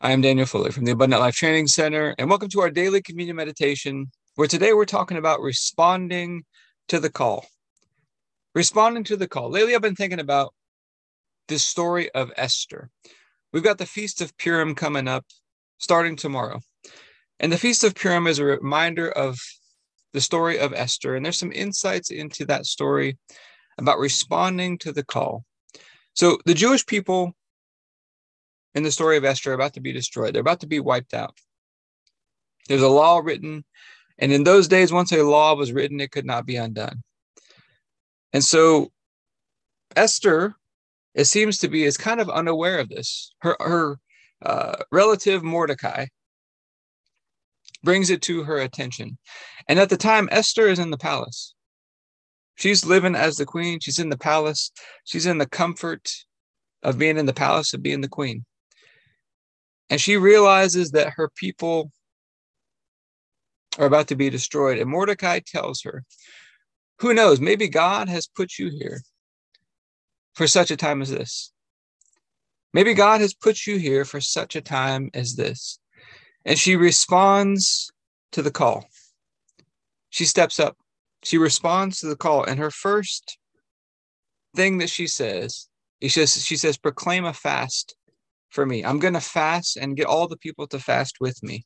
I am Daniel Fuller from the Abundant Life Training Center, and welcome to our daily communion meditation, where today we're talking about responding to the call. Responding to the call. Lately, I've been thinking about this story of Esther. We've got the Feast of Purim coming up, starting tomorrow. And the Feast of Purim is a reminder of the story of Esther, and there's some insights into that story about responding to the call. So the Jewish people in the story of Esther are about to be destroyed. They're about to be wiped out. There's a law written, and in those days, once a law was written, it could not be undone. And so Esther, it seems to be, is kind of unaware of this. Her relative Mordecai brings it to her attention. And at the time, Esther is in the palace. She's living as the queen. She's in the palace. She's in the comfort of being in the palace, of being the queen. And she realizes that her people are about to be destroyed. And Mordecai tells her, who knows, maybe God has put you here for such a time as this. Maybe God has put you here for such a time as this. And she responds to the call. She steps up. She responds to the call. And her first thing that she says, she says, proclaim a fast for me. I'm going to fast and get all the people to fast with me.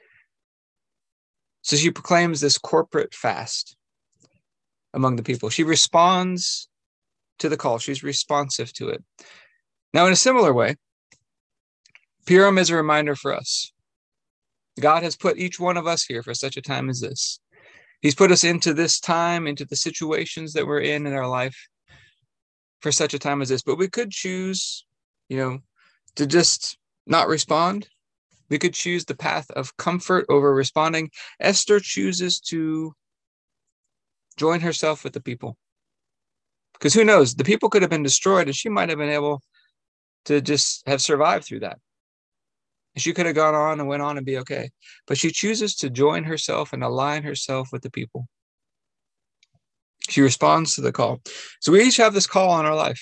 So she proclaims this corporate fast among the people. She responds to the call. She's responsive to it. Now, in a similar way, Purim is a reminder for us. God has put each one of us here for such a time as this. He's put us into this time, into the situations that we're in our life for such a time as this. But we could choose, to just not respond. We could choose the path of comfort over responding. Esther chooses to join herself with the people. Because who knows, the people could have been destroyed and she might have been able to just have survived through that. She could have gone on and went on and be okay. But she chooses to join herself and align herself with the people. She responds to the call. So we each have this call on our life.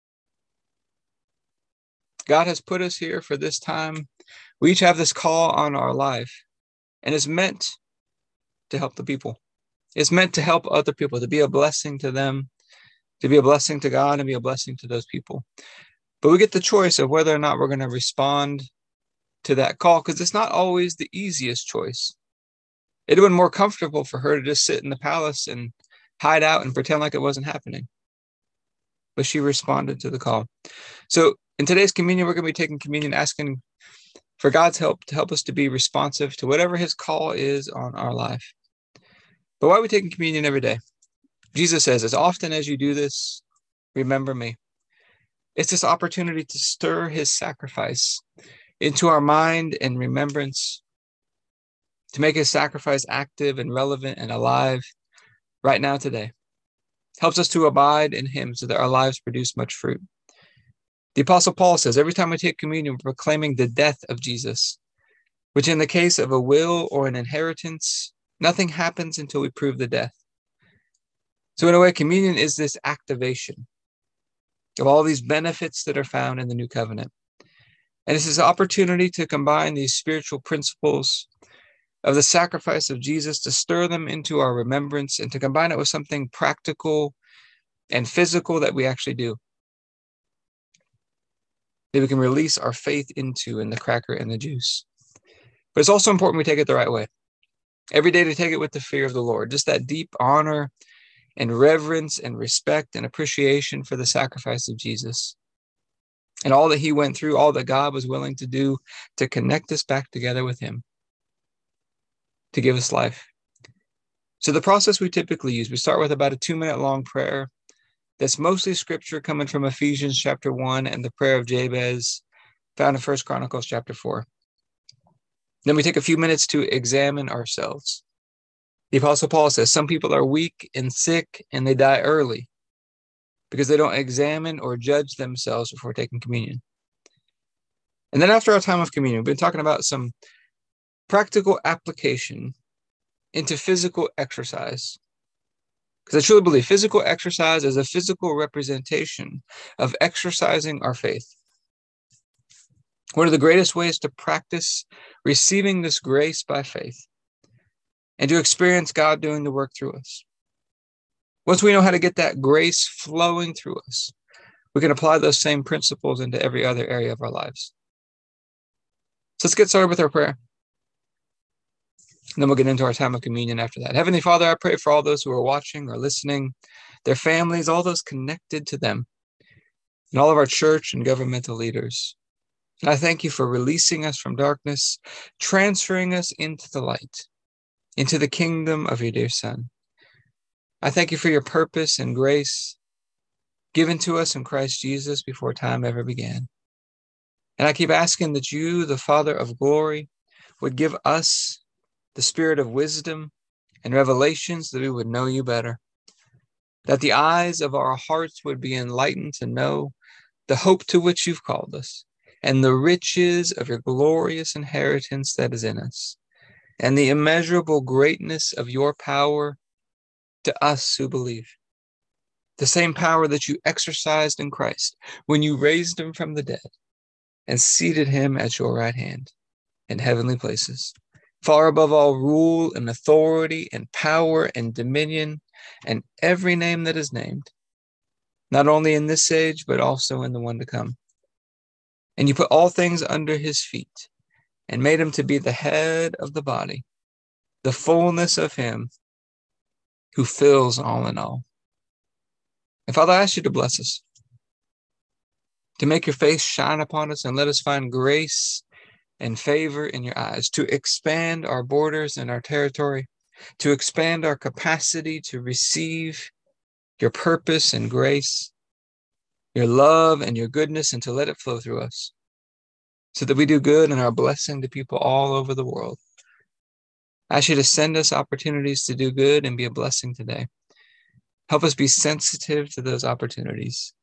God has put us here for this time. We each have this call on our life, and it's meant to help the people. It's meant to help other people, to be a blessing to them, to be a blessing to God, and be a blessing to those people. But we get the choice of whether or not we're going to respond to that call, because it's not always the easiest choice. It would have been more comfortable for her to just sit in the palace and hide out and pretend like it wasn't happening. But she responded to the call. So in today's communion, we're going to be taking communion, asking for God's help to help us to be responsive to whatever his call is on our life. But why are we taking communion every day? Jesus says, as often as you do this, remember me. It's this opportunity to stir his sacrifice into our mind and remembrance, to make his sacrifice active and relevant and alive right now today. Helps us to abide in him so that our lives produce much fruit. The Apostle Paul says, every time we take communion, we're proclaiming the death of Jesus, which in the case of a will or an inheritance, nothing happens until we prove the death. So in a way, communion is this activation of all these benefits that are found in the new covenant. And it's this opportunity to combine these spiritual principles of the sacrifice of Jesus, to stir them into our remembrance and to combine it with something practical and physical that we actually do, that we can release our faith into in the cracker and the juice. But it's also important we take it the right way. Every day to take it with the fear of the Lord, just that deep honor and reverence and respect and appreciation for the sacrifice of Jesus and all that he went through, all that God was willing to do to connect us back together with him, to give us life. So the process we typically use, we start with about a 2-minute long prayer. That's mostly scripture coming from Ephesians chapter 1 and the prayer of Jabez found in 1 Chronicles chapter 4. Then we take a few minutes to examine ourselves. The Apostle Paul says some people are weak and sick and they die early because they don't examine or judge themselves before taking communion. And then after our time of communion, we've been talking about some practical application into physical exercise. Because I truly believe physical exercise is a physical representation of exercising our faith. One of the greatest ways to practice receiving this grace by faith and to experience God doing the work through us. Once we know how to get that grace flowing through us, we can apply those same principles into every other area of our lives. So let's get started with our prayer. And then we'll get into our time of communion after that. Heavenly Father, I pray for all those who are watching or listening, their families, all those connected to them, and all of our church and governmental leaders. And I thank you for releasing us from darkness, transferring us into the light, into the kingdom of your dear Son. I thank you for your purpose and grace given to us in Christ Jesus before time ever began. And I keep asking that you, the Father of glory, would give us the spirit of wisdom and revelations that we would know you better, that the eyes of our hearts would be enlightened to know the hope to which you've called us, and the riches of your glorious inheritance that is in us, and the immeasurable greatness of your power to us who believe. The same power that you exercised in Christ when you raised him from the dead and seated him at your right hand in heavenly places, far above all rule and authority and power and dominion and every name that is named, not only in this age, but also in the one to come. And you put all things under his feet and made him to be the head of the body, the fullness of him who fills all in all. And Father, I ask you to bless us, to make your face shine upon us and let us find grace and favor in your eyes, to expand our borders and our territory, to expand our capacity to receive your purpose and grace, your love and your goodness, and to let it flow through us so that we do good and are a blessing to people all over the world. I ask you to send us opportunities to do good and be a blessing today. Help us be sensitive to those opportunities.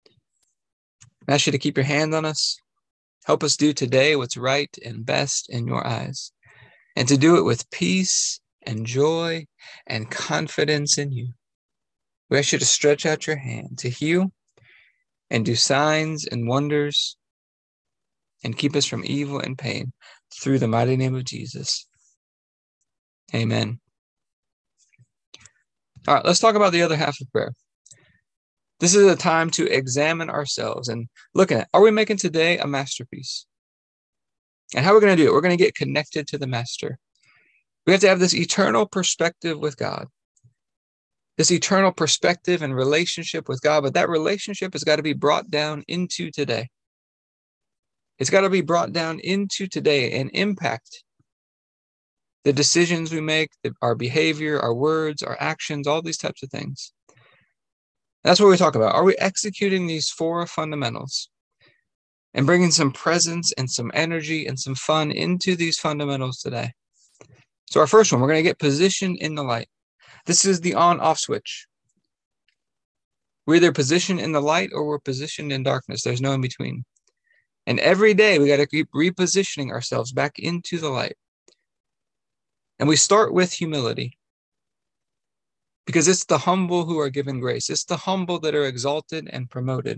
I ask you to keep your hand on us. Help us do today what's right and best in your eyes, and to do it with peace and joy and confidence in you. We ask you to stretch out your hand to heal and do signs and wonders and keep us from evil and pain through the mighty name of Jesus. Amen. All right, let's talk about the other half of prayer. This is a time to examine ourselves and look at, are we making today a masterpiece? And how are we going to do it? We're going to get connected to the master. We have to have this eternal perspective with God, this eternal perspective and relationship with God, but that relationship has got to be brought down into today. It's got to be brought down into today and impact the decisions we make, our behavior, our words, our actions, all these types of things. That's what we talk about. Are we executing these four fundamentals and bringing some presence and some energy and some fun into these fundamentals today? So our first one, we're going to get positioned in the light. This is the on-off switch. We're either positioned in the light or we're positioned in darkness. There's no in between. And every day we got to keep repositioning ourselves back into the light. And we start with humility, because it's the humble who are given grace. It's the humble that are exalted and promoted.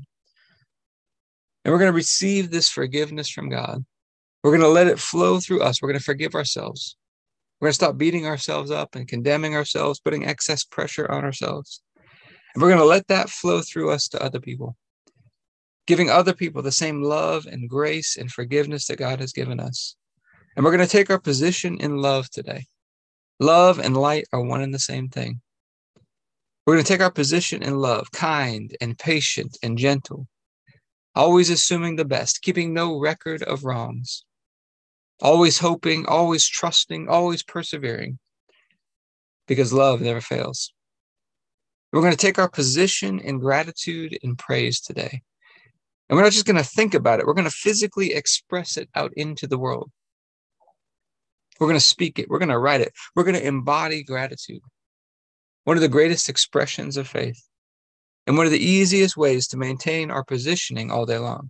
And we're going to receive this forgiveness from God. We're going to let it flow through us. We're going to forgive ourselves. We're going to stop beating ourselves up and condemning ourselves, putting excess pressure on ourselves. And we're going to let that flow through us to other people, giving other people the same love and grace and forgiveness that God has given us. And we're going to take our position in love today. Love and light are one and the same thing. We're going to take our position in love, kind and patient and gentle, always assuming the best, keeping no record of wrongs, always hoping, always trusting, always persevering, because love never fails. We're going to take our position in gratitude and praise today. And we're not just going to think about it. We're going to physically express it out into the world. We're going to speak it. We're going to write it. We're going to embody gratitude. One of the greatest expressions of faith, and one of the easiest ways to maintain our positioning all day long.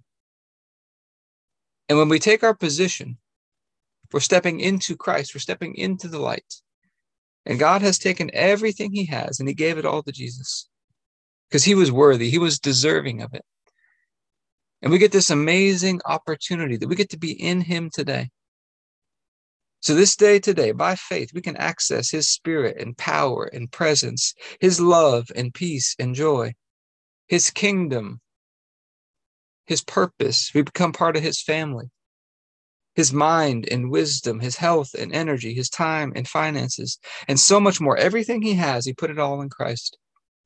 And when we take our position, we're stepping into Christ. We're stepping into the light. And God has taken everything he has and he gave it all to Jesus because he was worthy. He was deserving of it. And we get this amazing opportunity that we get to be in him today. So this day today, by faith, we can access his spirit and power and presence, his love and peace and joy, his kingdom, his purpose. We become part of his family, his mind and wisdom, his health and energy, his time and finances, and so much more. Everything he has, he put it all in Christ.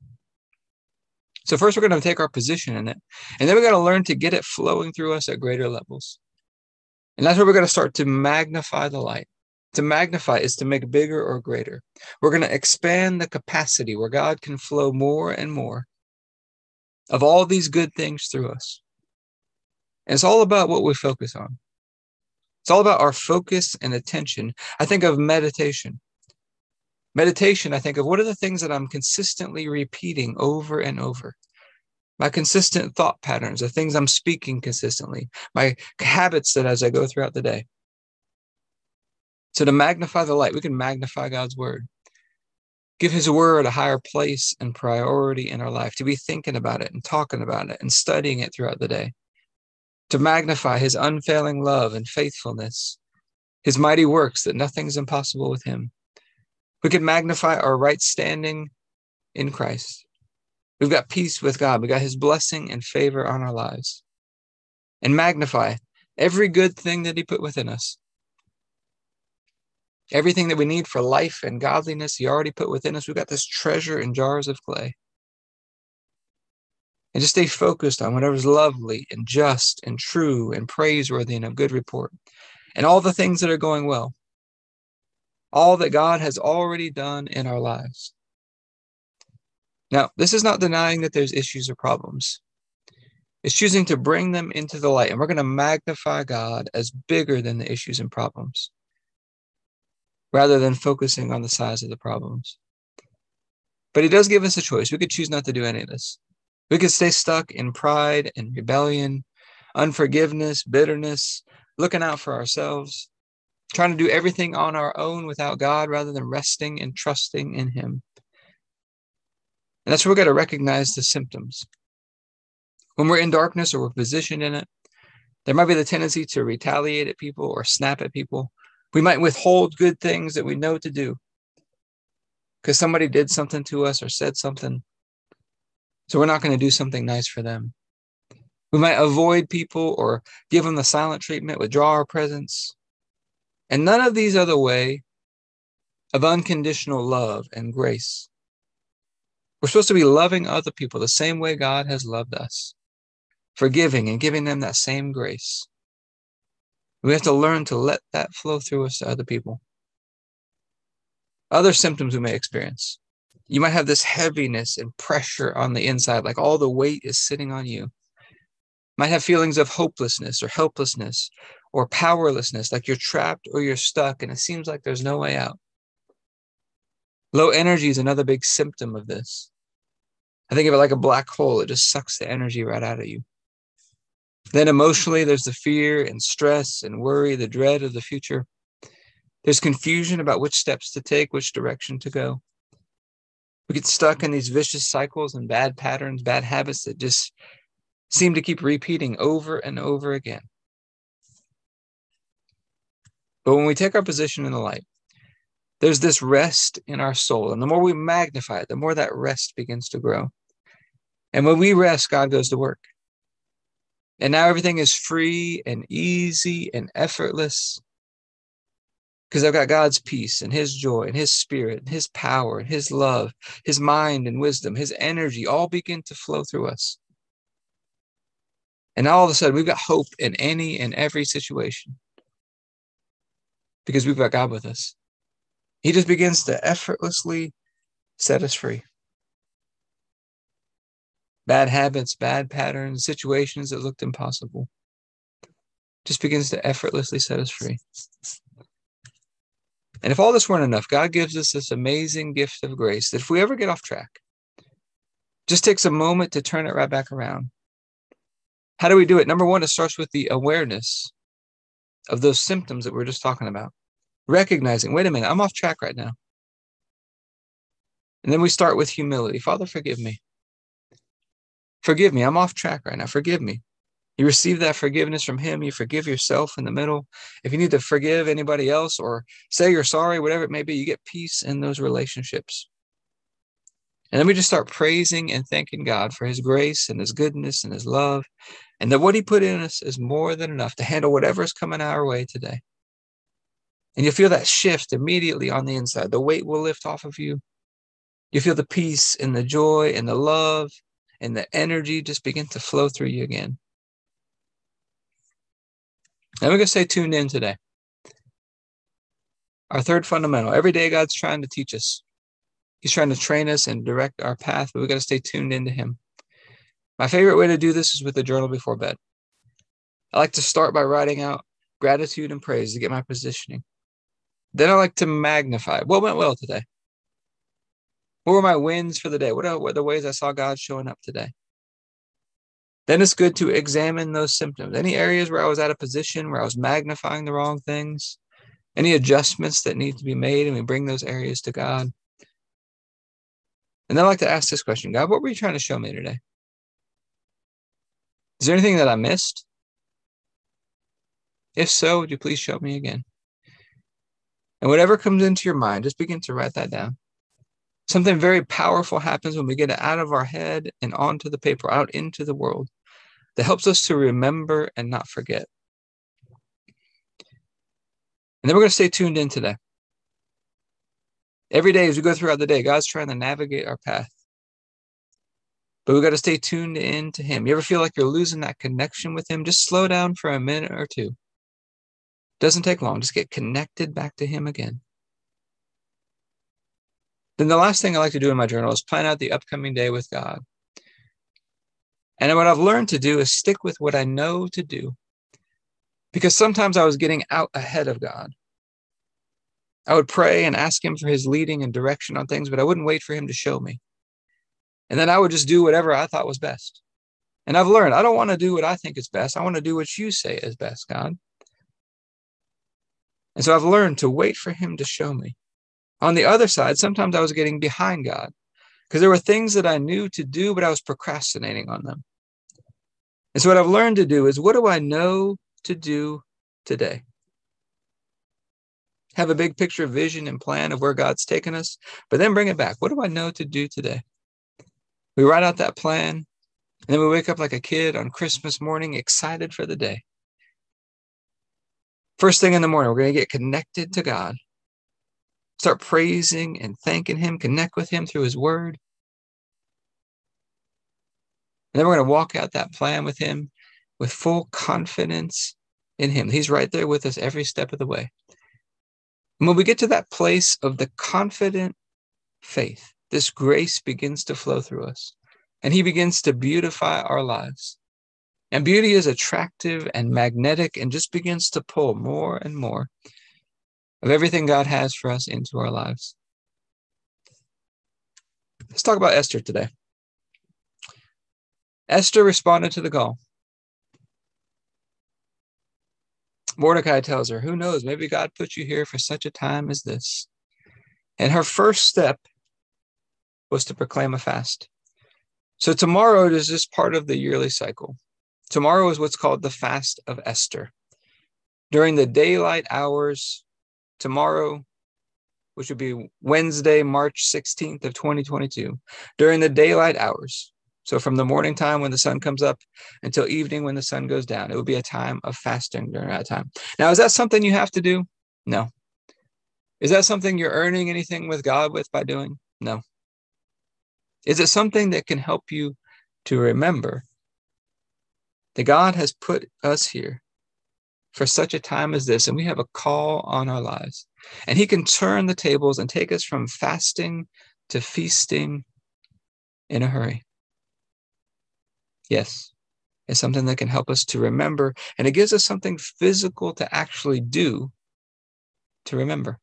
So first we're going to take our position in it, and then we're going to learn to get it flowing through us at greater levels. And that's where we're going to start to magnify the light. To magnify is to make bigger or greater. We're going to expand the capacity where God can flow more and more of all these good things through us. And it's all about what we focus on. It's all about our focus and attention. I think of meditation. Meditation, I think of what are the things that I'm consistently repeating over and over. My consistent thought patterns, the things I'm speaking consistently, my habits that as I go throughout the day. So to magnify the light, we can magnify God's word. Give his word a higher place and priority in our life, to be thinking about it and talking about it and studying it throughout the day. To magnify his unfailing love and faithfulness, his mighty works, that nothing's impossible with him. We can magnify our right standing in Christ. We've got peace with God. We got his blessing and favor on our lives. And magnify every good thing that he put within us. Everything that we need for life and godliness, he already put within us. We've got this treasure in jars of clay. And just stay focused on whatever's lovely and just and true and praiseworthy and of good report. And all the things that are going well. All that God has already done in our lives. Now, this is not denying that there's issues or problems. It's choosing to bring them into the light. And we're going to magnify God as bigger than the issues and problems, rather than focusing on the size of the problems. But he does give us a choice. We could choose not to do any of this. We could stay stuck in pride and rebellion, unforgiveness, bitterness, looking out for ourselves, trying to do everything on our own without God, rather than resting and trusting in him. And that's where we've got to recognize the symptoms. When we're in darkness or we're positioned in it, there might be the tendency to retaliate at people or snap at people. We might withhold good things that we know to do because somebody did something to us or said something. So we're not going to do something nice for them. We might avoid people or give them the silent treatment, withdraw our presence. And none of these are the way of unconditional love and grace. We're supposed to be loving other people the same way God has loved us, forgiving and giving them that same grace. We have to learn to let that flow through us to other people. Other symptoms we may experience. You might have this heaviness and pressure on the inside, like all the weight is sitting on you. Might have feelings of hopelessness or helplessness or powerlessness, like you're trapped or you're stuck and it seems like there's no way out. Low energy is another big symptom of this. I think of it like a black hole. It just sucks the energy right out of you. Then emotionally, there's the fear and stress and worry, the dread of the future. There's confusion about which steps to take, which direction to go. We get stuck in these vicious cycles and bad patterns, bad habits that just seem to keep repeating over and over again. But when we take our position in the light, there's this rest in our soul. And the more we magnify it, the more that rest begins to grow. And when we rest, God goes to work. And now everything is free and easy and effortless because I've got God's peace and his joy and his spirit and his power and his love, his mind and wisdom, his energy all begin to flow through us. And now all of a sudden we've got hope in any and every situation because we've got God with us. He just begins to effortlessly set us free. Bad habits, bad patterns, situations that looked impossible just begins to effortlessly set us free. And if all this weren't enough, God gives us this amazing gift of grace that if we ever get off track, just takes a moment to turn it right back around. How do we do it? Number one, it starts with the awareness of those symptoms that we were just talking about. Recognizing, wait a minute, I'm off track right now. And then we start with humility. Father, forgive me. Forgive me. I'm off track right now. Forgive me. You receive that forgiveness from him. You forgive yourself in the middle. If you need to forgive anybody else or say you're sorry, whatever it may be, you get peace in those relationships. And then we just start praising and thanking God for his grace and his goodness and his love, and that what he put in us is more than enough to handle whatever is coming our way today. And you'll feel that shift immediately on the inside. The weight will lift off of you. You feel the peace and the joy and the love and the energy just begin to flow through you again. And we're going to stay tuned in today. Our third fundamental. Every day God's trying to teach us. He's trying to train us and direct our path, but we've got to stay tuned into him. My favorite way to do this is with a journal before bed. I like to start by writing out gratitude and praise to get my positioning. Then I like to magnify what went well today. What were my wins for the day? What are the ways I saw God showing up today? Then it's good to examine those symptoms. Any areas where I was out of position, where I was magnifying the wrong things, any adjustments that need to be made, and we bring those areas to God. And then I like to ask this question: God, what were you trying to show me today? Is there anything that I missed? If so, would you please show me again? And whatever comes into your mind, just begin to write that down. Something very powerful happens when we get it out of our head and onto the paper, out into the world, that helps us to remember and not forget. And then we're going to stay tuned in today. Every day as we go throughout the day, God's trying to navigate our path. But we've got to stay tuned in to him. You ever feel like you're losing that connection with him? Just slow down for a minute or two. Doesn't take long. Just get connected back to him again. Then the last thing I like to do in my journal is plan out the upcoming day with God. And what I've learned to do is stick with what I know to do. Because sometimes I was getting out ahead of God. I would pray and ask him for his leading and direction on things, but I wouldn't wait for him to show me. And then I would just do whatever I thought was best. And I've learned I don't want to do what I think is best. I want to do what you say is best, God. And so I've learned to wait for him to show me. On the other side, sometimes I was getting behind God because there were things that I knew to do, but I was procrastinating on them. And so what I've learned to do is, what do I know to do today? Have a big picture, vision, and plan of where God's taken us, but then bring it back. What do I know to do today? We write out that plan, and then we wake up like a kid on Christmas morning, excited for the day. First thing in the morning, we're going to get connected to God. Start praising and thanking him, connect with him through his word. And then we're going to walk out that plan with him with full confidence in him. He's right there with us every step of the way. And when we get to that place of the confident faith, this grace begins to flow through us, and he begins to beautify our lives. And beauty is attractive and magnetic and just begins to pull more and more of everything God has for us into our lives. Let's talk about Esther today. Esther responded to the call. Mordecai tells her, who knows, maybe God put you here for such a time as this. And her first step was to proclaim a fast. So tomorrow is just part of the yearly cycle. Tomorrow is what's called the Fast of Esther. During the daylight hours, tomorrow, which would be Wednesday, March 16th of 2022, during the daylight hours, so from the morning time when the sun comes up until evening when the sun goes down, it would be a time of fasting during that time. Now, is that something you have to do? No. Is that something you're earning anything with God with by doing? No. Is it something that can help you to remember that God has put us here for such a time as this, and we have a call on our lives, and he can turn the tables and take us from fasting to feasting in a hurry? Yes, it's something that can help us to remember, and it gives us something physical to actually do to remember.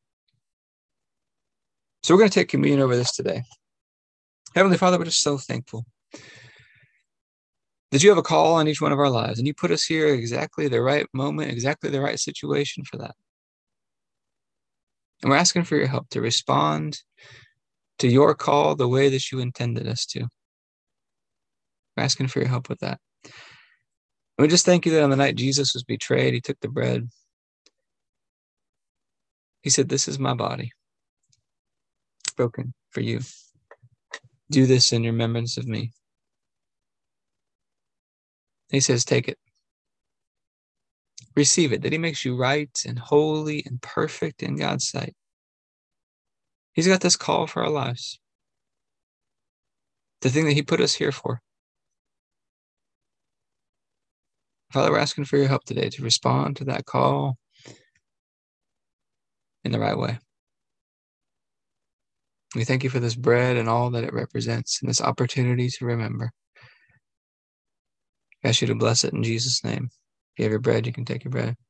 So we're going to take communion over this today. Heavenly Father, we're just so thankful that you have a call on each one of our lives, and you put us here at exactly the right moment, exactly the right situation for that. And we're asking for your help to respond to your call the way that you intended us to. We're asking for your help with that. And we just thank you that on the night Jesus was betrayed, he took the bread. He said, "This is my body, broken for you. Do this in remembrance of me." He says, "Take it. Receive it," that he makes you right and holy and perfect in God's sight. He's got this call for our lives, the thing that he put us here for. Father, we're asking for your help today to respond to that call in the right way. We thank you for this bread and all that it represents and this opportunity to remember. I ask you to bless it in Jesus' name. If you have your bread, you can take your bread.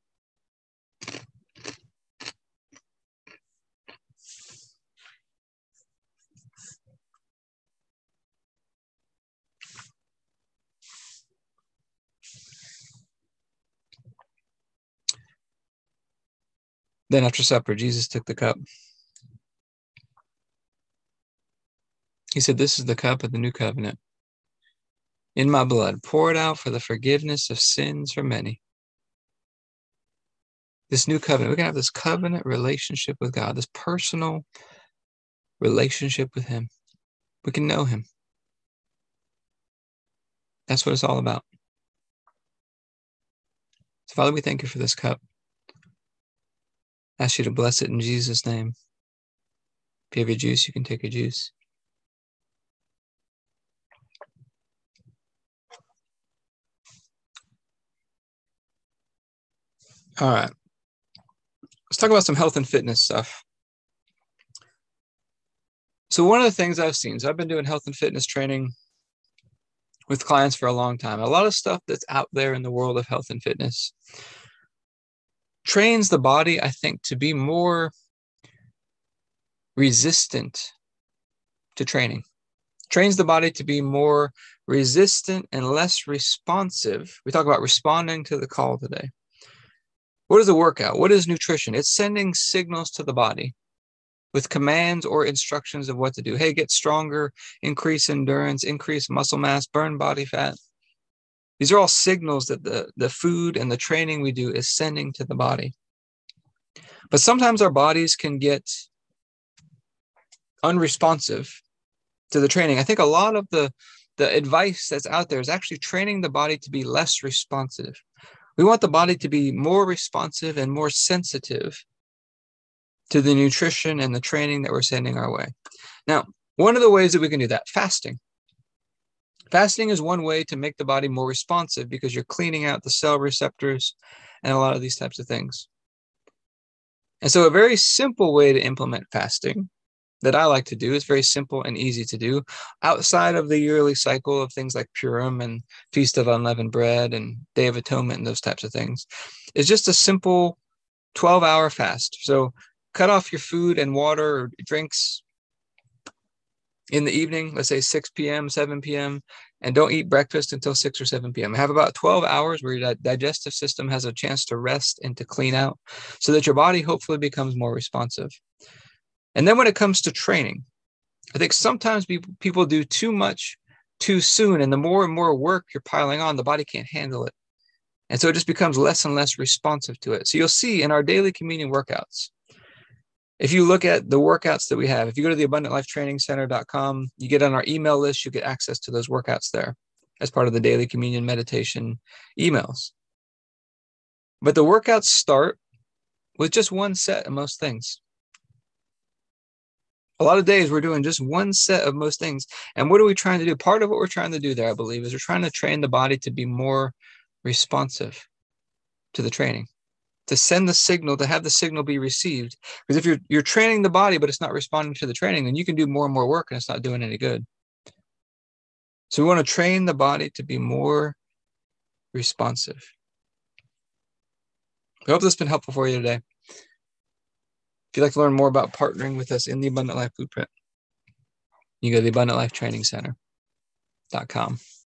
Then after supper, Jesus took the cup. He said, "This is the cup of the new covenant in my blood, poured out for the forgiveness of sins for many." This new covenant, we're going to have this covenant relationship with God, this personal relationship with him. We can know him. That's what it's all about. So, Father, we thank you for this cup. I ask you to bless it in Jesus' name. If you have your juice, you can take your juice. All right. Let's talk about some health and fitness stuff. So one of the things I've seen, so I've been doing health and fitness training with clients for a long time. A lot of stuff that's out there in the world of health and fitness trains the body, I think, to be more resistant to training. Trains the body to be more resistant and less responsive. We talk about responding to the call today. What is a workout? What is nutrition? It's sending signals to the body with commands or instructions of what to do. Hey, get stronger, increase endurance, increase muscle mass, burn body fat. These are all signals that the food and the training we do is sending to the body. But sometimes our bodies can get unresponsive to the training. I think a lot of the advice that's out there is actually training the body to be less responsive. We want the body to be more responsive and more sensitive to the nutrition and the training that we're sending our way. Now, one of the ways that we can do that, fasting. Fasting is one way to make the body more responsive because you're cleaning out the cell receptors and a lot of these types of things. And so a very simple way to implement fasting that I like to do is very simple and easy to do outside of the yearly cycle of things like Purim and Feast of Unleavened Bread and Day of Atonement and those types of things. It's just a simple 12-hour fast. So cut off your food and water or drinks in the evening, let's say 6 p.m., 7 p.m., and don't eat breakfast until 6 or 7 p.m. Have about 12 hours where your digestive system has a chance to rest and to clean out so that your body hopefully becomes more responsive. And then when it comes to training, I think sometimes people do too much too soon, and the more and more work you're piling on, the body can't handle it. And so it just becomes less and less responsive to it. So you'll see in our daily communion workouts, if you look at the workouts that we have, if you go to the abundantlifetrainingcenter.com, you get on our email list, you get access to those workouts there as part of the daily communion meditation emails. But the workouts start with just one set of most things. A lot of days we're doing just one set of most things. And what are we trying to do? Part of what we're trying to do there, I believe, is we're trying to train the body to be more responsive to the training, to send the signal, to have the signal be received. Because if you're training the body, but it's not responding to the training, then you can do more and more work and it's not doing any good. So we want to train the body to be more responsive. I hope this has been helpful for you today. If you'd like to learn more about partnering with us in the Abundant Life Blueprint, you go to the abundantlifetrainingcenter.com.